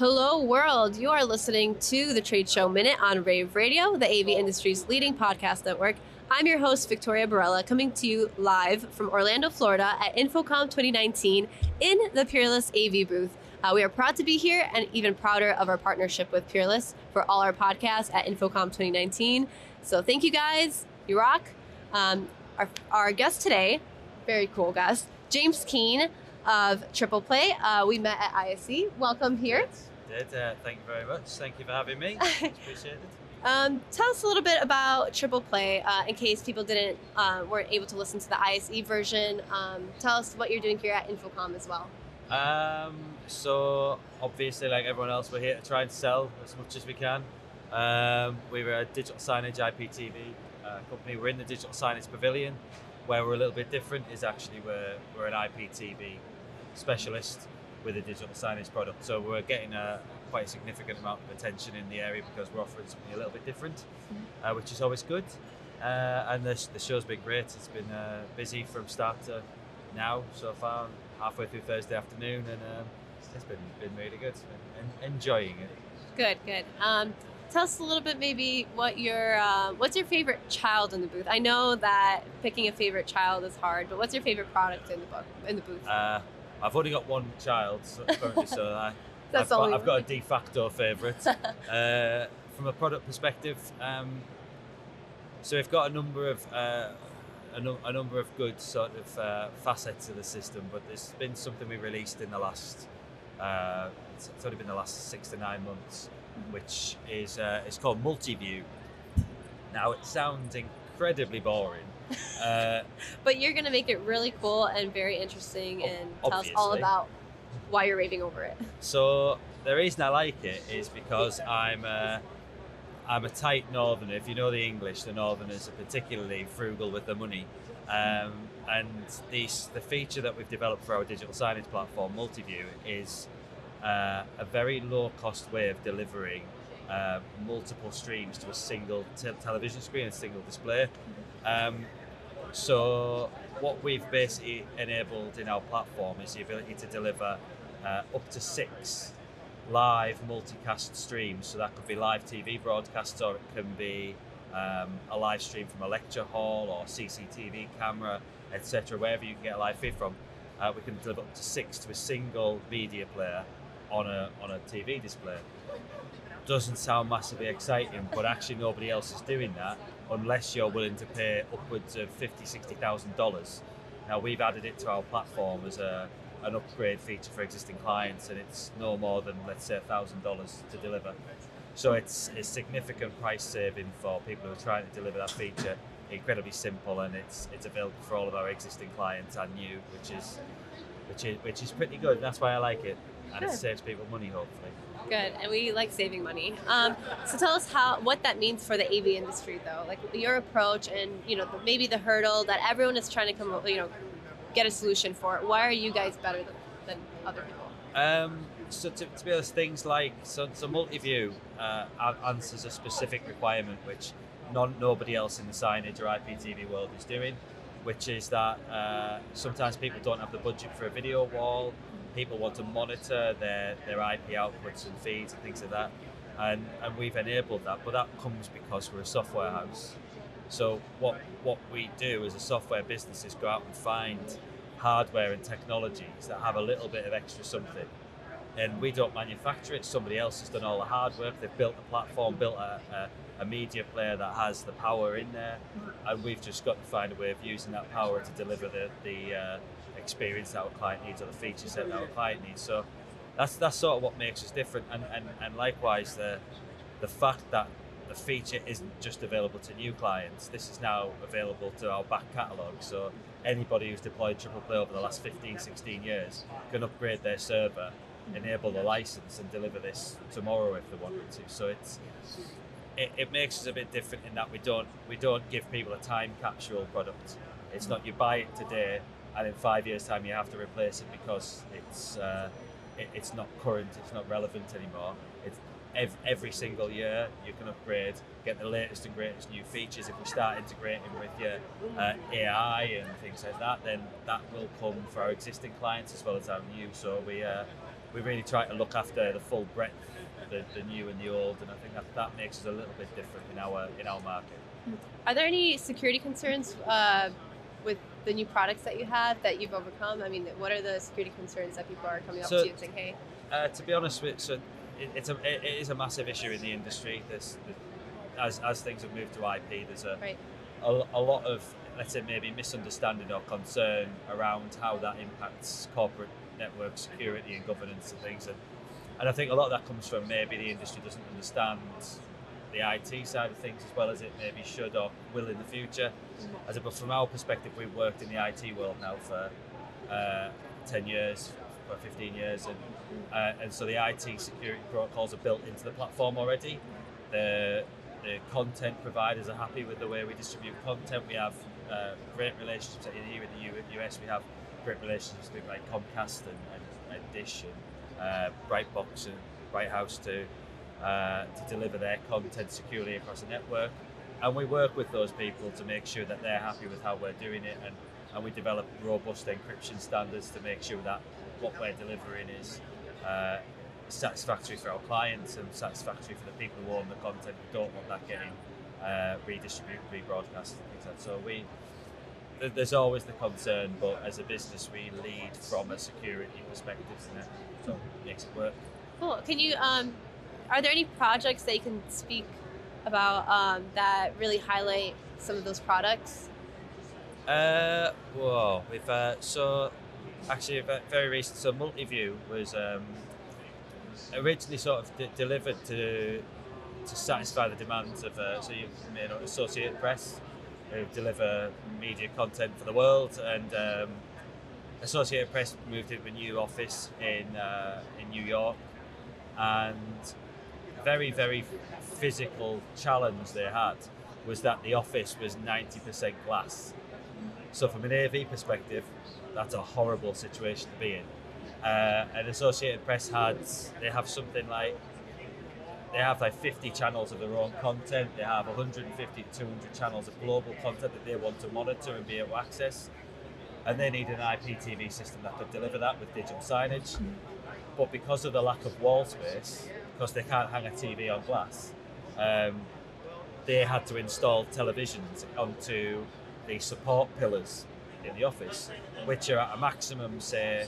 Hello world, you are listening to the Trade Show Minute on Rave Radio, the AV industry's leading podcast network. I'm your host, Victoria Barella, coming to you live from Orlando, Florida at InfoComm 2019 in the Peerless AV booth. We are proud to be here and even prouder of our partnership with Peerless for all our podcasts at InfoComm 2019. So thank you guys, you rock. Our guest today, very cool guest, James Keane of Triple Play. We met at ISE. Welcome here. Thank you very much. Thank you for having me. Appreciate it. Tell us a little bit about Triple Play in case people weren't able to listen to the ISE version. Tell us what you're doing here at InfoComm as well. So obviously, like everyone else, we're here to try and sell as much as we can. We're a digital signage IPTV company. We're in the digital signage pavilion. Where we're a little bit different is actually we're an IPTV specialist with a digital signage product. So we're getting quite a significant amount of attention in the area because we're offering something a little bit different, which is always good. And the show's been great. It's been busy from start to now so far, halfway through Thursday afternoon, and it's been really good. Enjoying it. Good. Tell us a little bit maybe what's your favorite child in the booth? I know that picking a favorite child is hard, but what's your favorite product in the booth? I've only got one child currently, so I've got a de facto favourite. From a product perspective, so we've got a number of good sort of facets of the system, but there's been something we released in the last it's only been the last 6 to 9 months, which is it's called Multiview. Now it sounds incredibly boring, but you're going to make it really cool and very interesting, and tell us all about why you're raving over it. So the reason I like it is because I'm a tight northerner. If you know the English, the northerners are particularly frugal with their money, and the feature that we've developed for our digital signage platform, Multiview, is a very low-cost way of delivering multiple streams to a single television screen, a single display. So what we've basically enabled in our platform is the ability to deliver up to 6 live multicast streams. So that could be live TV broadcasts, or it can be a live stream from a lecture hall or CCTV camera, etc. Wherever you can get a live feed from, we can deliver up to 6 to a single media player on a TV display. Doesn't sound massively exciting, but actually nobody else is doing that unless you're willing to pay upwards of $50,000-$60,000. Now we've added it to our platform as an upgrade feature for existing clients, and it's no more than, let's say, $1,000 to deliver. So it's a significant price saving for people who are trying to deliver that feature. Incredibly simple, and it's available for all of our existing clients and new, which is pretty good. That's why I like it, and Good. It saves people money, hopefully. Good, and we like saving money. So tell us what that means for the AV industry, though. Like your approach, and maybe the hurdle that everyone is trying to get a solution for. Why are you guys better than other people? So to be honest, things like so Multiview answers a specific requirement which nobody else in the signage or IPTV world is doing, which is that sometimes people don't have the budget for a video wall. People want to monitor their IP outputs and feeds and things like that, and we've enabled that. But that comes because we're a software house. So what we do as a software business is go out and find hardware and technologies that have a little bit of extra something, and we don't manufacture it. Somebody else has done all the hard work. They've built a platform, built a media player that has the power in there, and we've just got to find a way of using that power to deliver the experience that our client needs, or the feature set that our client needs. So that's sort of what makes us different, and likewise the fact that the feature isn't just available to new clients. This is now available to our back catalogue, so anybody who's deployed Triple Play over the last 15, 16 years can upgrade their server, enable the license, and deliver this tomorrow if they wanted to. So it makes us a bit different in that we don't give people a time capsule product. It's not you buy it today and in 5 years' time you have to replace it because it's not current, it's not relevant anymore. It's every single year you can upgrade, get the latest and greatest new features. If we start integrating with your AI and things like that, then that will come for our existing clients as well as our new. So we really try to look after the full breadth, the new and the old, and I think that makes us a little bit different in our market. Are there any security concerns with the new products that you have that you've overcome? I mean, what are the security concerns that people are coming up to you and saying, hey? To be honest with you, it is a massive issue in the industry. As things have moved to IP, there's a lot of, let's say, maybe misunderstanding or concern around how that impacts corporate network security and governance and things. And I think a lot of that comes from maybe the industry doesn't understand the IT side of things as well as it maybe should or will in the future. But from our perspective, we've worked in the IT world now for 10 years, or 15 years, and so the IT security protocols are built into the platform already. The content providers are happy with the way we distribute content. We have great relationships here in the US. We have great relationships with like Comcast and Dish and Brightbox and Bright House to deliver their content securely across the network. And we work with those people to make sure that they're happy with how we're doing it, and we develop robust encryption standards to make sure that what we're delivering is satisfactory for our clients and satisfactory for the people who own the content who don't want that getting redistributed, rebroadcast, and things like that. So there's always the concern, but as a business we lead from a security perspective, and so it makes it work. Cool. Can you are there any projects that you can speak about that really highlight some of those products? We've so actually very recent. So Multiview was originally sort of delivered to satisfy the demands of so you may know Associated Press, who deliver media content for the world, and Associated Press moved into a new office in New York, and very, very physical challenge they had was that the office was 90% glass. So from an AV perspective, that's a horrible situation to be in. And Associated Press they have something like, they have like 50 channels of their own content. They have 150 to 200 channels of global content that they want to monitor and be able to access. And they need an IPTV system that could deliver that with digital signage. But because of the lack of wall space, because they can't hang a TV on glass, they had to install televisions onto the support pillars in the office, which are at a maximum, say,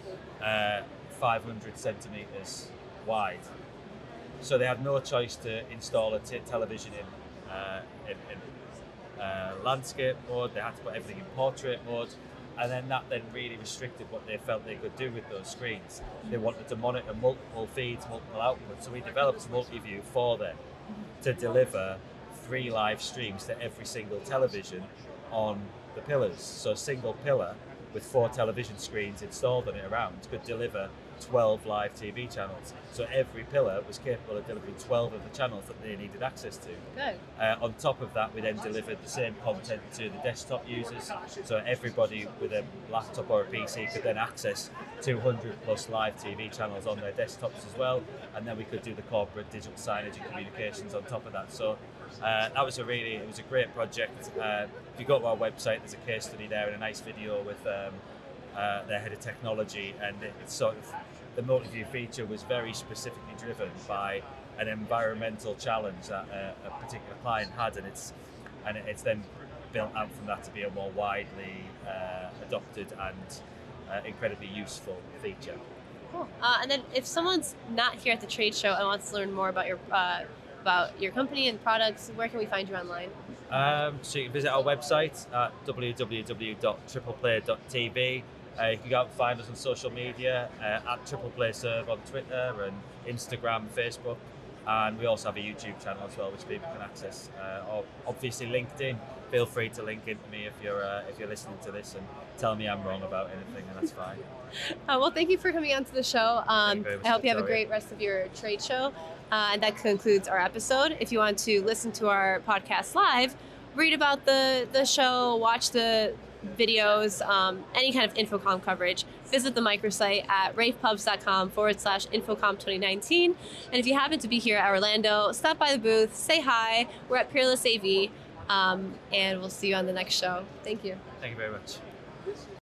500 centimetres wide. So they had no choice to install a television in landscape mode. They had to put everything in portrait mode, and then that really restricted what they felt they could do with those screens. They wanted to monitor multiple feeds, multiple outputs, so we developed Multiview for them to deliver 3 live streams to every single television on the pillars. So a single pillar with 4 television screens installed on it around could deliver 12 live TV channels. So every pillar was capable of delivering 12 of the channels that they needed access to. Good. On top of that, we then delivered the same content to the desktop users. So everybody with a laptop or a PC could then access 200 plus live TV channels on their desktops as well. And then we could do the corporate digital signage and communications on top of that. So that was it was a great project. If you go to our website, there's a case study there and a nice video with their head of technology, and it's sort of, the Multiview feature was very specifically driven by an environmental challenge that a particular client had, and it's then built out from that to be a more widely adopted and incredibly useful feature. Cool. And then if someone's not here at the trade show and wants to learn more about your company and products, where can we find you online? So you can visit our website at www.tripleplay.tv. You can go out and find us on social media at TriplePlayServe on Twitter and Instagram, Facebook, and we also have a YouTube channel as well, which people can access. Or obviously LinkedIn. Feel free to link into me if you're listening to this and tell me I'm wrong about anything, and that's fine. Well, thank you for coming on to the show. I hope you have a great rest of your trade show. And that concludes our episode. If you want to listen to our podcast live, read about the show, watch the videos, any kind of Infocom coverage, visit the microsite at ravepubs.com/Infocom 2019. And if you happen to be here at Orlando, stop by the booth, say hi. We're at Peerless AV, and we'll see you on the next show. Thank you. Thank you very much.